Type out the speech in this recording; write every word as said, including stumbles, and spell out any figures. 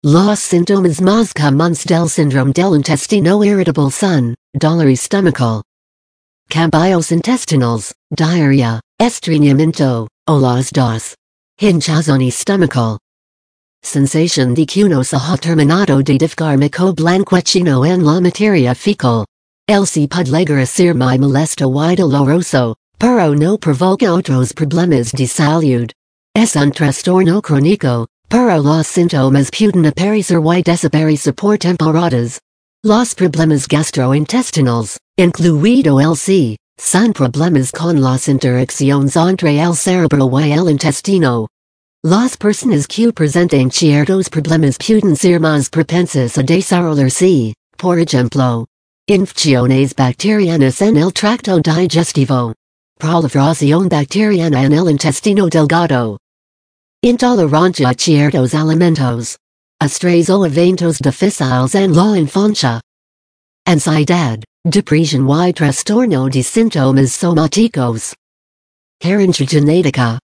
Los sintomas más comuns del síndrome del intestino irritable son, dolores estomacal, cambios intestinales, diarrea, estreñimiento, o las dos, hinchazón estomacal, sensación de que uno se ha terminado de defecar mucho blanquecino en la materia fecal. El se puede llegar a ser muy molesto y doloroso, pero no provoca otros problemas de salud. Es un trastorno crónico, pero los síntomas pueden aparecer y desaparecer por temporadas. Los problemas gastrointestinales, incluido el C, son problemas con las interacciones entre el cerebro y el intestino. Las personas que presentan ciertos problemas pueden ser más propensas a desarrollarse, por ejemplo, infecciones bacterianas en el tracto digestivo, proliferación bacteriana en el intestino delgado, intolerancia a ciertos alimentos, estrés o eventos difíciles en la infancia, ansiedad, depresión y trastorno de síntomas somáticos, herencia genética.